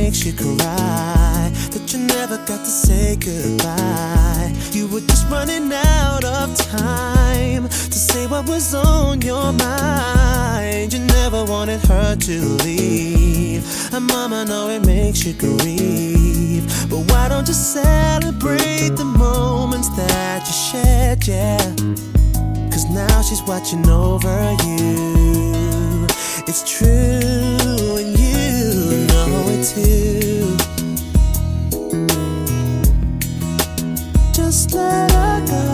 makes you cry, that you never got to say goodbye. You were just running out of time to say what was on your mind. You never wanted her to leave, and mama, know it makes you grieve. But why don't you celebrate the moments that you shared, yeah? Cause now she's watching over you. It's true, and you know it too. Just let her go.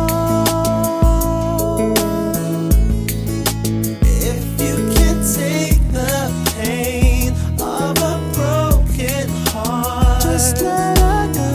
If you can't take the pain of a broken heart, just let her go.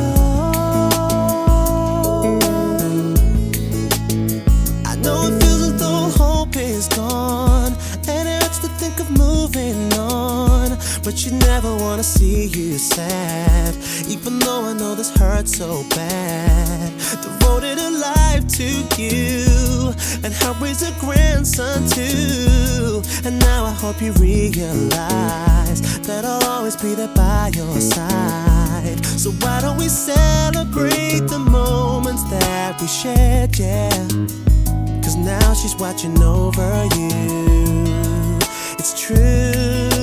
I know it feels as though hope is gone, and it hurts to think of moving on, but you never wanna see you sad. Even though I know this hurts so bad, devoted a life to you, and I raised a grandson too. And now I hope you realize that I'll always be there by your side. So why don't we celebrate the moments that we shared, yeah? Cause now she's watching over you. It's true.